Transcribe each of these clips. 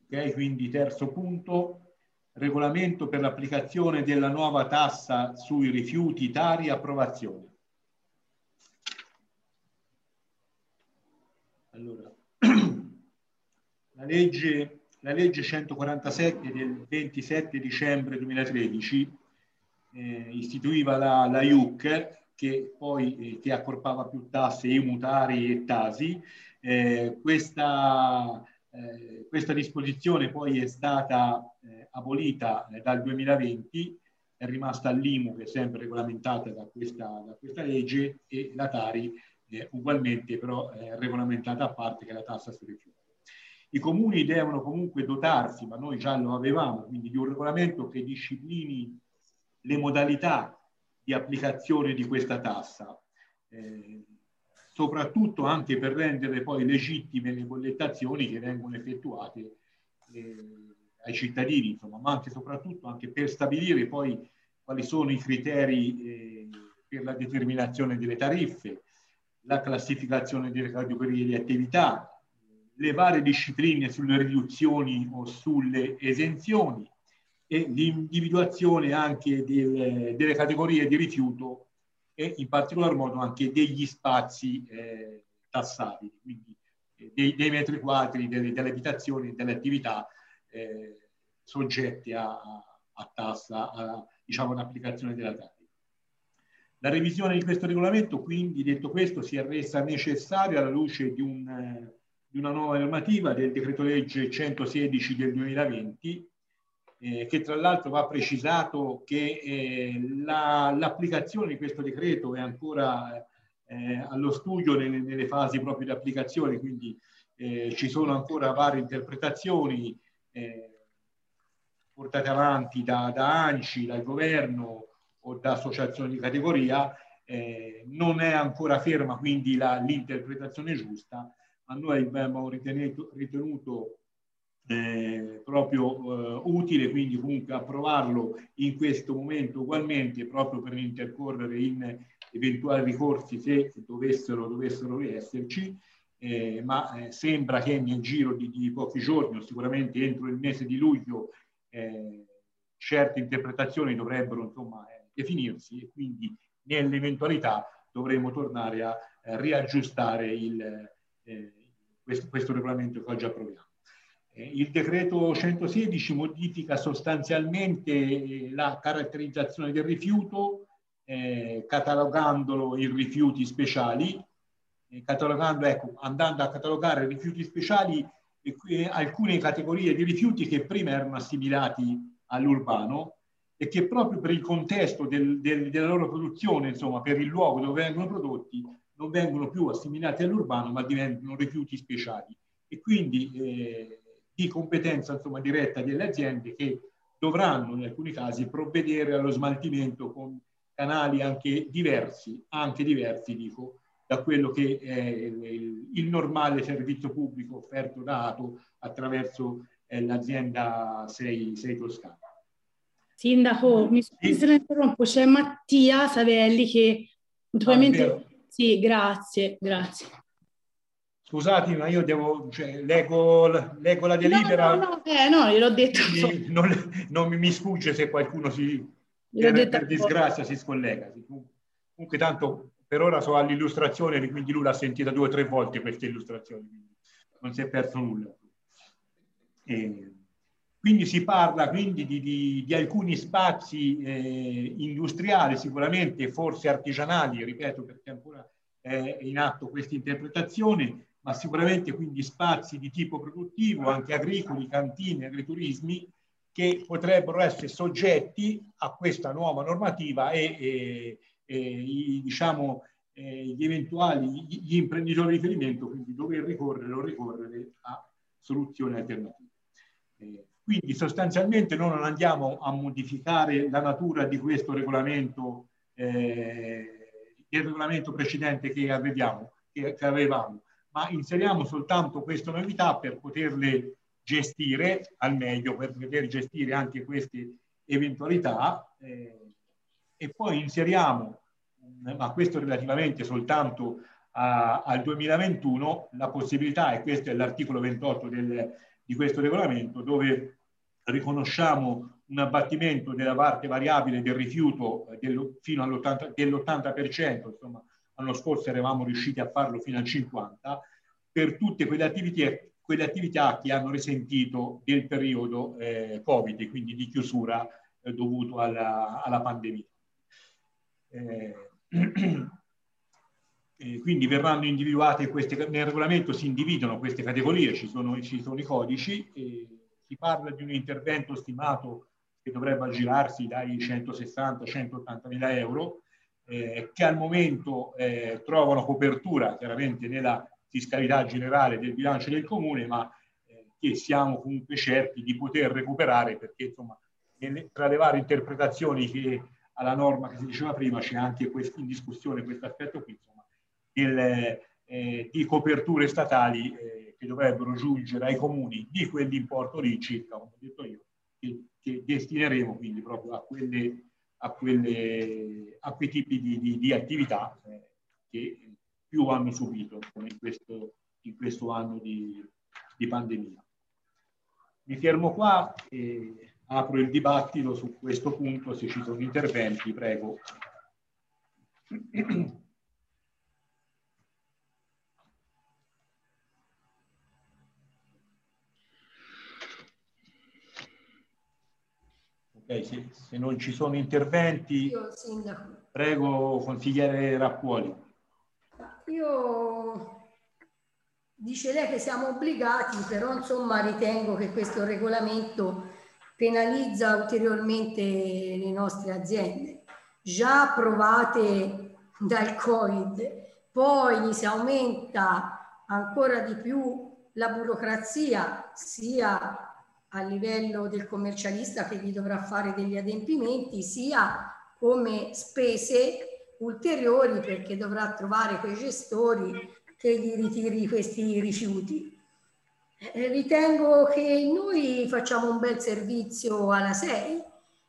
Ok, quindi terzo punto, regolamento per l'applicazione della nuova tassa sui rifiuti Tari, approvazione. Allora, la legge 147 del 27 dicembre 2013 istituiva la IUC, che poi che accorpava più tasse, IMU, Tari e Tasi. Questa disposizione poi è stata abolita dal 2020, è rimasta l'IMU, che è sempre regolamentata da questa legge, e la Tari ugualmente, però regolamentata a parte, che è la tassa sui rifiuti. I comuni devono comunque dotarsi, ma noi già lo avevamo, quindi di un regolamento che disciplini le modalità di applicazione di questa tassa, soprattutto anche per rendere poi legittime le bollettazioni che vengono effettuate ai cittadini, insomma, ma anche soprattutto anche per stabilire poi quali sono i criteri per la determinazione delle tariffe, la classificazione delle categorie di attività, le varie discipline sulle riduzioni o sulle esenzioni e l'individuazione anche delle categorie di rifiuto e in particolar modo anche degli spazi tassabili, quindi dei metri quadri delle abitazioni e delle attività soggette a tassa, diciamo, un'applicazione della tassa. La revisione di questo regolamento, quindi, detto questo, si è resa necessaria alla luce di una nuova normativa del decreto legge 116 del 2020, che tra l'altro va precisato che l'applicazione di questo decreto è ancora allo studio nelle fasi proprio di applicazione, quindi ci sono ancora varie interpretazioni portate avanti da ANCI, dal governo o da associazioni di categoria. Non è ancora ferma quindi l'interpretazione giusta, ma noi abbiamo ritenuto proprio utile quindi comunque approvarlo in questo momento ugualmente, proprio per intercorrere in eventuali ricorsi se dovessero esserci, ma sembra che nel giro di pochi giorni, o sicuramente entro il mese di luglio, certe interpretazioni dovrebbero, insomma, definirsi, e quindi nell'eventualità dovremo tornare a riaggiustare questo regolamento che oggi approviamo. Il decreto 116 modifica sostanzialmente la caratterizzazione del rifiuto, catalogandolo in rifiuti speciali, andando a catalogare rifiuti speciali alcune categorie di rifiuti che prima erano assimilati all'urbano e che proprio per il contesto della loro produzione, insomma, per il luogo dove vengono prodotti, non vengono più assimilati all'urbano, ma diventano rifiuti speciali. E quindi di competenza, insomma, diretta delle aziende, che dovranno in alcuni casi provvedere allo smaltimento con canali anche diversi, dico, da quello che è il normale servizio pubblico offerto da ATO attraverso l'azienda 6 Toscana. Sindaco, mi scusi se la interrompo, c'è Mattia Savelli che naturalmente... Sì, grazie. Scusatemi, ma io leggo la delibera. No, gliel'ho detto. Non mi sfugge se qualcuno per disgrazia si scollega. Comunque tanto per ora so all'illustrazione, quindi lui l'ha sentita 2 o 3 volte questa illustrazione, quindi non si è perso nulla. Quindi si parla quindi di alcuni spazi industriali, sicuramente forse artigianali, ripeto, perché ancora è in atto questa interpretazione, ma sicuramente quindi spazi di tipo produttivo, anche agricoli, cantine, agriturismi, che potrebbero essere soggetti a questa nuova normativa e diciamo, gli imprenditori di riferimento, quindi dover ricorrere a soluzioni alternative. Quindi sostanzialmente noi non andiamo a modificare la natura di questo regolamento, il regolamento precedente che avevamo, ma inseriamo soltanto queste novità per poterle gestire al meglio, per poter gestire anche queste eventualità, e poi inseriamo, ma questo relativamente soltanto al 2021, la possibilità, e questo è l'articolo 28 questo regolamento, dove riconosciamo un abbattimento della parte variabile del rifiuto fino dell'80%, insomma l'anno scorso eravamo riusciti a farlo fino al 50%, per tutte quelle attività che hanno risentito del periodo Covid, quindi di chiusura dovuto alla pandemia. Quindi verranno individuate nel regolamento si individuano queste categorie, ci sono i codici, si parla di un intervento stimato che dovrebbe aggirarsi dai 160-180 mila euro, che al momento trovano copertura chiaramente nella fiscalità generale del bilancio del comune, ma che siamo comunque certi di poter recuperare, perché insomma tra le varie interpretazioni che alla norma che si diceva prima c'è anche in discussione questo aspetto qui, insomma, di coperture statali che dovrebbero giungere ai comuni di quell'importo lì circa, come ho detto io, che destineremo quindi proprio a quei tipi di attività che più hanno subito in questo anno di pandemia. Mi fermo qua e apro il dibattito su questo punto, se ci sono interventi, prego. Ok, se non ci sono interventi, prego consigliere Rappuoli. Dice lei che siamo obbligati, però insomma ritengo che questo regolamento penalizza ulteriormente le nostre aziende, già provate dal Covid, poi si aumenta ancora di più la burocrazia, sia a livello del commercialista che gli dovrà fare degli adempimenti, sia come spese ulteriori perché dovrà trovare quei gestori che gli ritiri questi rifiuti. Ritengo che noi facciamo un bel servizio alla 6.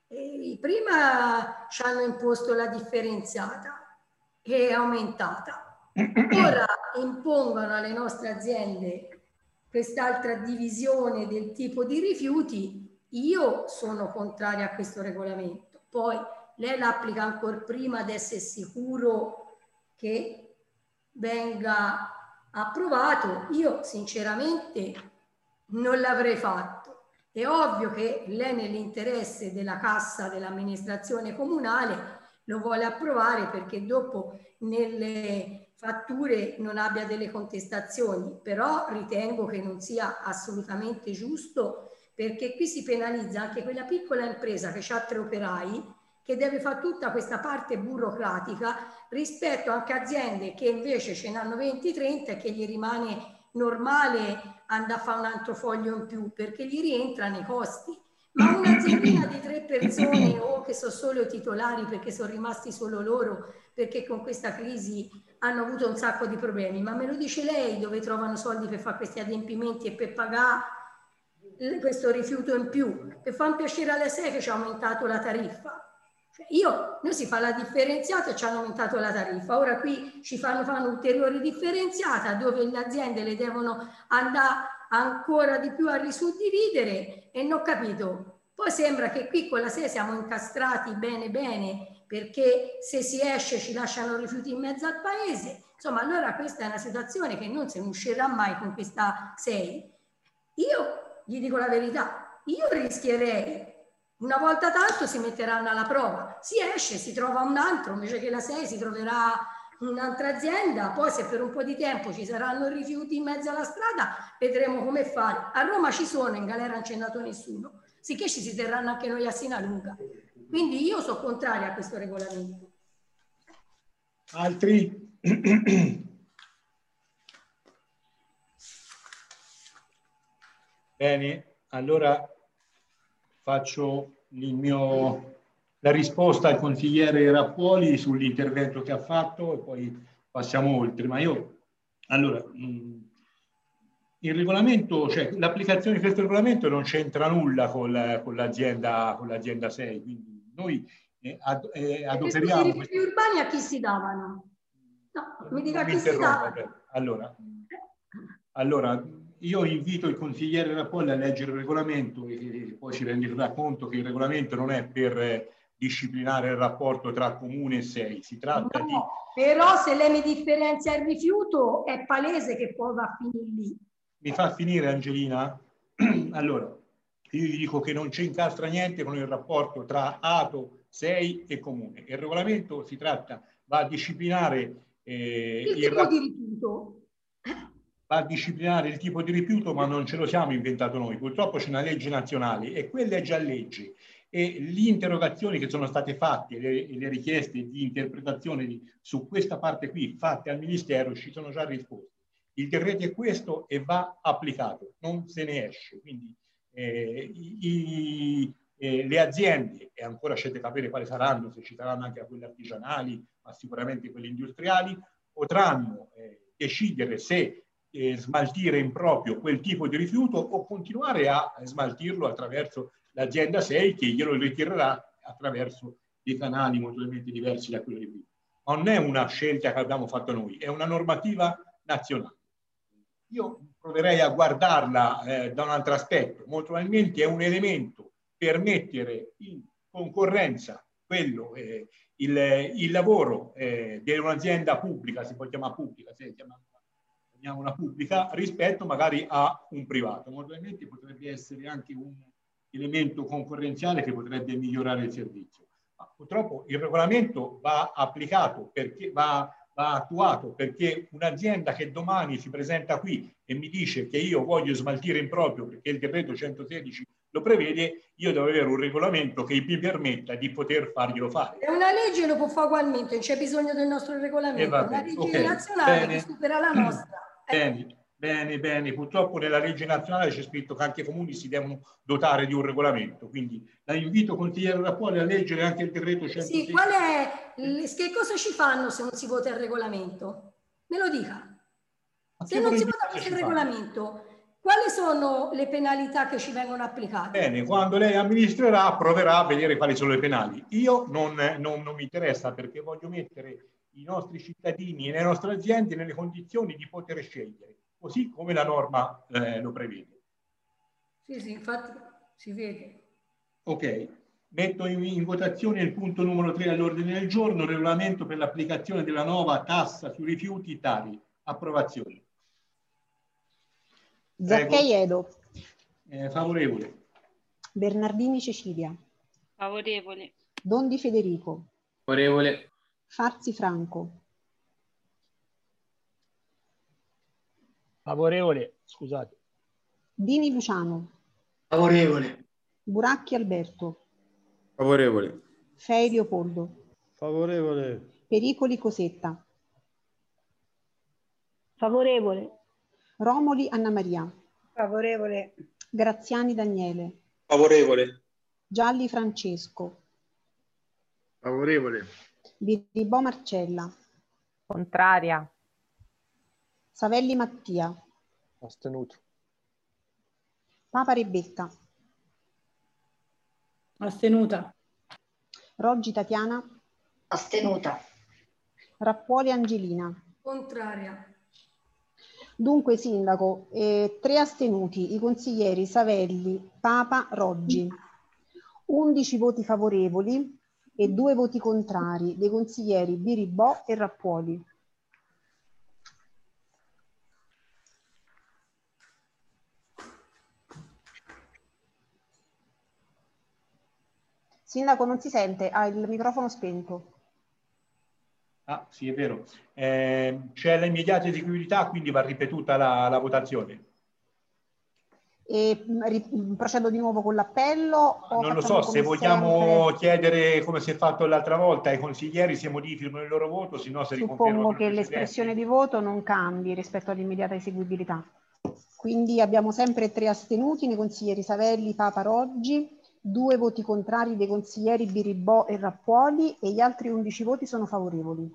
Prima ci hanno imposto la differenziata che è aumentata. Ora impongono alle nostre aziende quest'altra divisione del tipo di rifiuti. Io sono contraria a questo regolamento. Poi lei l'applica ancora prima di essere sicuro che venga approvato. Io sinceramente non l'avrei fatto. È ovvio che lei nell'interesse della cassa dell'amministrazione comunale lo vuole approvare perché dopo nelle fatture non abbia delle contestazioni, però ritengo che non sia assolutamente giusto perché qui si penalizza anche quella piccola impresa che ha 3 operai che deve fare tutta questa parte burocratica rispetto anche a aziende che invece ce n'hanno 20-30 e che gli rimane normale andare a fare un altro foglio in più perché gli rientrano i costi. Ma un'aziendina di 3 persone o che sono solo i titolari perché sono rimasti solo loro perché con questa crisi hanno avuto un sacco di problemi, ma me lo dice lei dove trovano soldi per fare questi adempimenti e per pagare questo rifiuto in più? Per far piacere alle 6 che ci ha aumentato la tariffa. Noi si fa la differenziata e ci hanno aumentato la tariffa, ora qui ci fanno un'ulteriore differenziata dove le aziende le devono andare ancora di più a risuddividere e non ho capito. Poi sembra che qui con la 6 siamo incastrati bene bene perché se si esce ci lasciano rifiuti in mezzo al paese, insomma allora questa è una situazione che non se ne uscirà mai con questa 6. Io gli dico la verità, io rischierei. Una volta tanto si metteranno alla prova, si esce, si trova un altro, invece che la 6 si troverà un'altra azienda, poi se per un po' di tempo ci saranno rifiuti in mezzo alla strada, vedremo come fare. A Roma ci sono, in galera non c'è andato nessuno, sicché ci si terranno anche noi a Sinalunga. Quindi io sono contraria a questo regolamento. Altri? Bene, allora faccio la risposta al consigliere Rappuoli sull'intervento che ha fatto e poi passiamo oltre. Ma allora, il regolamento, cioè l'applicazione di questo regolamento non c'entra nulla con l'azienda 6, quindi noi adoperiamo... I rifiuti urbani a chi si davano? No, mi dica a chi si davano. Allora, io invito il consigliere Rapolli a leggere il regolamento e poi si renderà conto che il regolamento non è per disciplinare il rapporto tra comune e SEI, si tratta di... Però se lei mi differenzia il rifiuto è palese che poi va a finire lì. Mi fa finire, Angelina? Allora, io gli dico che non c'incstra niente con il rapporto tra ATO, SEI e comune. Il regolamento va a disciplinare il tipo di rifiuto. Va a disciplinare il tipo di rifiuto, ma non ce lo siamo inventato noi. Purtroppo c'è una legge nazionale e quella è già legge. E le interrogazioni che sono state fatte, le richieste di interpretazione su questa parte qui fatte al Ministero ci sono già risposte. Il decreto è questo e va applicato, non se ne esce. Quindi le aziende, e ancora c'è da capire quali saranno, se ci saranno anche quelle artigianali, ma sicuramente quelle industriali, potranno decidere se smaltire in proprio quel tipo di rifiuto o continuare a smaltirlo attraverso l'azienda 6 che glielo ritirerà attraverso dei canali molto diversi da quello di prima. Ma non è una scelta che abbiamo fatto noi, è una normativa nazionale. Io proverei a guardarla da un altro aspetto. Molto probabilmente è un elemento per mettere in concorrenza quello, il lavoro di un'azienda pubblica, si può chiamare pubblica, se chiamiamo una pubblica, rispetto magari a un privato. Molto probabilmente potrebbe essere anche un elemento concorrenziale che potrebbe migliorare il servizio. Ma purtroppo il regolamento va applicato, perché va attuato, perché un'azienda che domani si presenta qui e mi dice che io voglio smaltire in proprio perché il decreto 116 lo prevede, io devo avere un regolamento che mi permetta di poter farglielo fare. È una legge, lo può fare ugualmente, non c'è bisogno del nostro regolamento, è una legge nazionale che supera la nostra. Bene. Purtroppo nella legge nazionale c'è scritto che anche i comuni si devono dotare di un regolamento, quindi la invito, consigliere Rapolli, a leggere anche il decreto 116. Sì, che cosa ci fanno se non si vota il regolamento? Me lo dica. Se non si vota questo regolamento, quali sono le penalità che ci vengono applicate? Bene, quando lei amministrerà proverà a vedere quali sono le penali. Io non mi interessa, perché voglio mettere i nostri cittadini e le nostre aziende nelle condizioni di poter scegliere, così come la norma lo prevede. Sì, infatti si vede. Ok, metto in votazione il punto numero 3 all'ordine del giorno, regolamento per l'applicazione della nuova tassa sui rifiuti tali. Approvazione. Zaccai Edo. Favorevole. Bernardini Cecilia. Favorevole. Dondi Federico. Favorevole. Farzi Franco. Favorevole, scusate. Dini Luciano. Favorevole. Buracchi Alberto. Favorevole. Fei Leopoldo. Favorevole. Pericoli Cosetta. Favorevole. Romoli Anna Maria. Favorevole. Graziani Daniele. Favorevole. Gialli Francesco. Favorevole. Biribò Marcella. Contraria. Savelli Mattia. Astenuto. Papa Rebecca. Astenuta. Roggi Tatiana. Astenuta. Rappuoli Angelina. Contraria. Dunque, Sindaco, 3 astenuti, i consiglieri Savelli, Papa, Roggi, 11 voti favorevoli e 2 voti contrari dei consiglieri Biribò e Rappuoli. Sindaco, non si sente, ha il microfono spento. Ah, sì, è vero. C'è l'immediata eseguibilità, quindi va ripetuta la votazione. E procedo di nuovo con l'appello? Non lo so, se vogliamo chiedere, come si è fatto l'altra volta, ai consiglieri se modificano il loro voto, se no si riconfermano. Suppongo che l'espressione di voto non cambi rispetto all'immediata eseguibilità. Quindi abbiamo sempre 3 astenuti nei consiglieri Savelli, Papa, Roggi, 2 voti contrari dei consiglieri Biribò e Rappuoli e gli altri 11 voti sono favorevoli.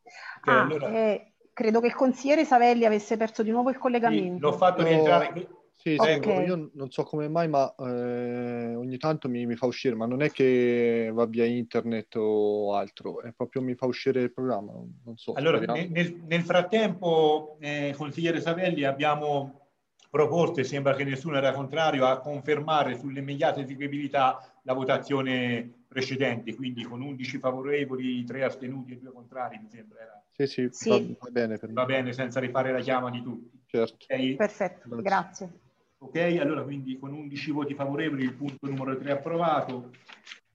Allora... credo che il consigliere Savelli avesse perso di nuovo il collegamento. Sì, l'ho fatto rientrare. Sì, Ok. io non so come mai, ma ogni tanto mi fa uscire, ma non è che va via internet o altro, è proprio mi fa uscire il programma, non so, Allora, speriamo. nel frattempo, consigliere Savelli, abbiamo proposto, e sembra che nessuno era contrario, a confermare sull'immediata eseguibilità la votazione precedente, quindi con 11 favorevoli, 3 astenuti e 2 contrari, mi sembra. Sì, Sì. va bene per me. Va bene, senza rifare la chiama di tutti. Certo. Ok? Perfetto, grazie. Ok, allora quindi con 11 voti favorevoli il punto numero 3 approvato.